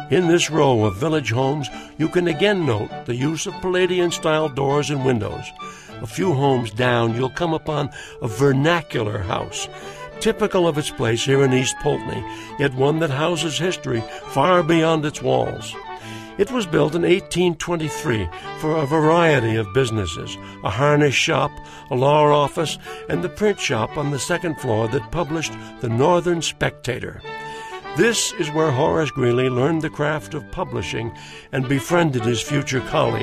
In this row of village homes, you can again note the use of Palladian-style doors and windows. A few homes down, you'll come upon a vernacular house, typical of its place here in East Poultney, yet one that houses history far beyond its walls. It was built in 1823 for a variety of businesses, a harness shop, a law office, and the print shop on the second floor that published the Northern Spectator. This is where Horace Greeley learned the craft of publishing and befriended his future colleague.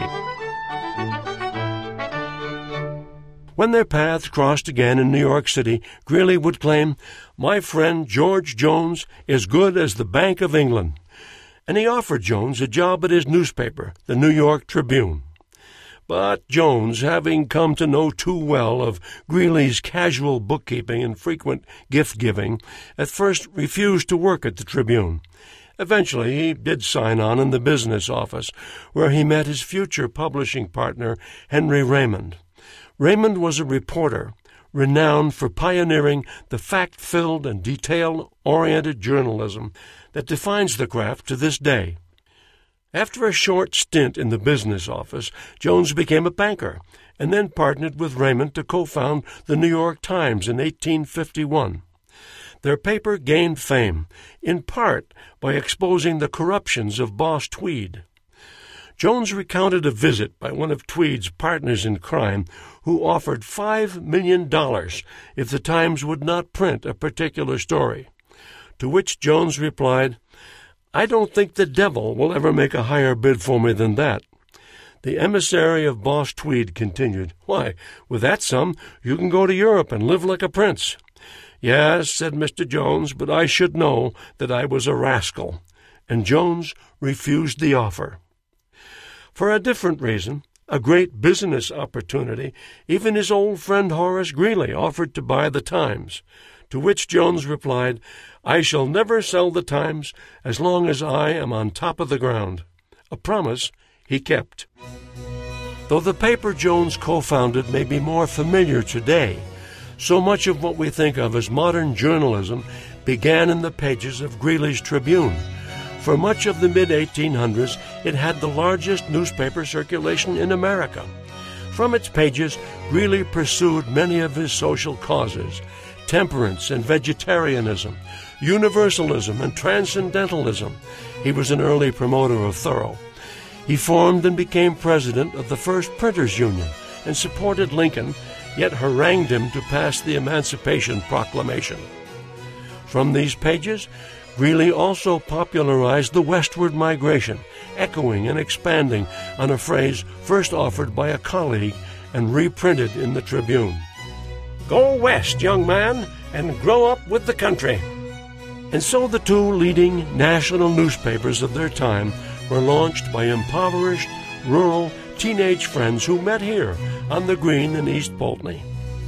When their paths crossed again in New York City, Greeley would claim, "My friend George Jones is good as the Bank of England." And he offered Jones a job at his newspaper, the New York Tribune. But Jones, having come to know too well of Greeley's casual bookkeeping and frequent gift-giving, at first refused to work at the Tribune. Eventually, he did sign on in the business office, where he met his future publishing partner, Henry Raymond. Raymond was a reporter, renowned for pioneering the fact-filled and detail-oriented journalism that defines the craft to this day. After a short stint in the business office, Jones became a banker, and then partnered with Raymond to co-found the New York Times in 1851. Their paper gained fame, in part by exposing the corruptions of Boss Tweed. Jones recounted a visit by one of Tweed's partners in crime who offered $5 million if the Times would not print a particular story. To which Jones replied, "I don't think the devil will ever make a higher bid for me than that." The emissary of Boss Tweed continued, "Why, with that sum, you can go to Europe and live like a prince." "Yes," said Mr. Jones, "but I should know that I was a rascal." And Jones refused the offer. For a different reason, a great business opportunity, even his old friend Horace Greeley offered to buy the Times, to which Jones replied, "I shall never sell the Times as long as I am on top of the ground," a promise he kept. Though the paper Jones co-founded may be more familiar today, so much of what we think of as modern journalism began in the pages of Greeley's Tribune. For much of the mid-1800s, it had the largest newspaper circulation in America. From its pages, Greeley pursued many of his social causes: temperance and vegetarianism, universalism and transcendentalism. He was an early promoter of Thoreau. He formed and became president of the first Printers' Union and supported Lincoln, yet harangued him to pass the Emancipation Proclamation. From these pages, Greeley also popularized the westward migration, echoing and expanding on a phrase first offered by a colleague and reprinted in the Tribune. "Go west, young man, and grow up with the country." And so the two leading national newspapers of their time were launched by impoverished, rural, teenage friends who met here on the Green in East Poultney.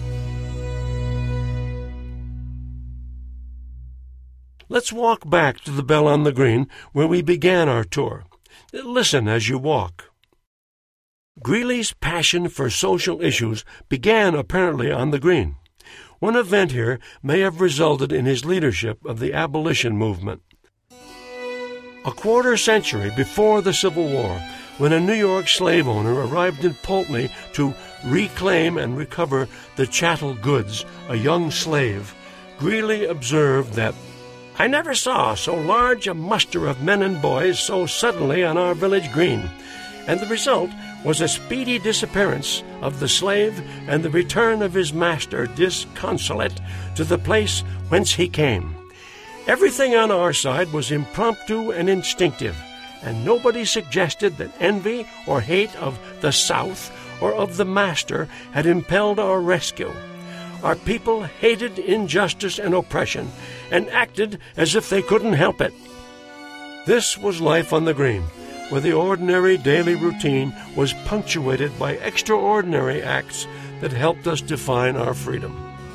Let's walk back to the Bell on the Green, where we began our tour. Listen as you walk. Greeley's passion for social issues began apparently on the Green. One event here may have resulted in his leadership of the abolition movement. A quarter century before the Civil War, when a New York slave owner arrived in Poultney to reclaim and recover the chattel goods, a young slave, Greeley observed that, "I never saw so large a muster of men and boys so suddenly on our village green," and the result was a speedy disappearance of the slave and the return of his master disconsolate to the place whence he came. Everything on our side was impromptu and instinctive, and nobody suggested that envy or hate of the South or of the master had impelled our rescue. Our people hated injustice and oppression, and acted as if they couldn't help it. This was life on the Green, where the ordinary daily routine was punctuated by extraordinary acts that helped us define our freedom.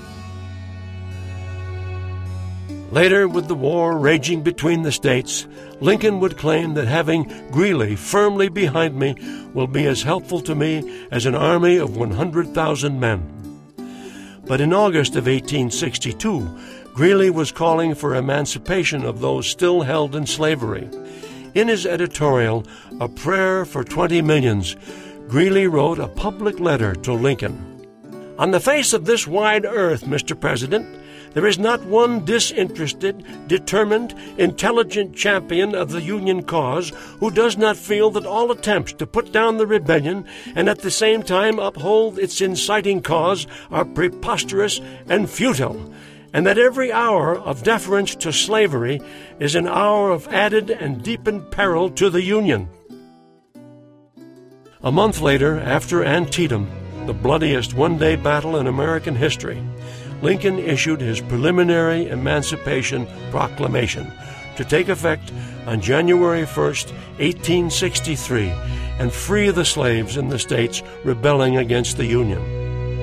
Later, with the war raging between the states, Lincoln would claim that having Greeley firmly behind me will be as helpful to me as an army of 100,000 men. But in August of 1862, Greeley was calling for emancipation of those still held in slavery. In his editorial, A Prayer for 20 Millions, Greeley wrote a public letter to Lincoln. On the face of this wide earth, Mr. President, there is not one disinterested, determined, intelligent champion of the Union cause who does not feel that all attempts to put down the rebellion and at the same time uphold its inciting cause are preposterous and futile, and that every hour of deference to slavery is an hour of added and deepened peril to the Union. A month later, after Antietam, the bloodiest one-day battle in American history, Lincoln issued his preliminary Emancipation Proclamation to take effect on January 1st, 1863, and free the slaves in the states rebelling against the Union.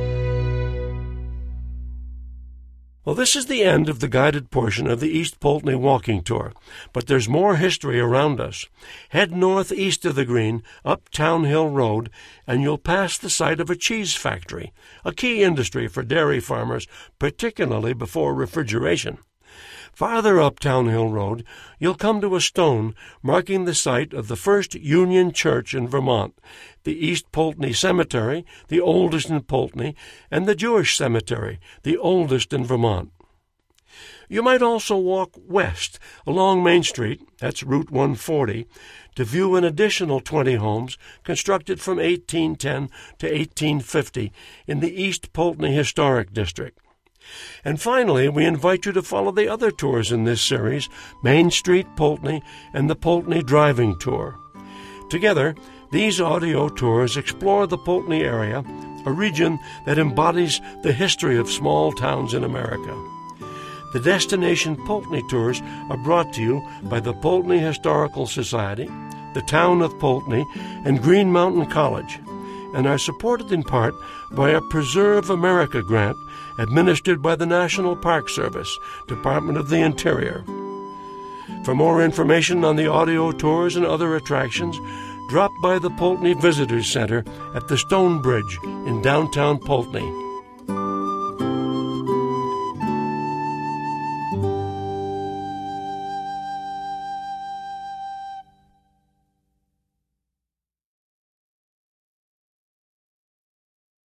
Well, this is the end of the guided portion of the East Poultney walking tour, but there's more history around us. Head northeast of the Green, up Town Hill Road, and you'll pass the site of a cheese factory, a key industry for dairy farmers, particularly before refrigeration. Farther up Town Hill Road, you'll come to a stone marking the site of the first Union Church in Vermont, the East Poultney Cemetery, the oldest in Poultney, and the Jewish Cemetery, the oldest in Vermont. You might also walk west along Main Street, that's Route 140, to view an additional 20 homes constructed from 1810 to 1850 in the East Poultney Historic District. And finally, we invite you to follow the other tours in this series, Main Street Poultney and the Poultney Driving Tour. Together, these audio tours explore the Poultney area, a region that embodies the history of small towns in America. The Destination Poultney Tours are brought to you by the Poultney Historical Society, the Town of Poultney, and Green Mountain College, and are supported in part by a Preserve America grant administered by the National Park Service, Department of the Interior. For more information on the audio tours and other attractions, drop by the Poultney Visitors Center at the Stone Bridge in downtown Poultney.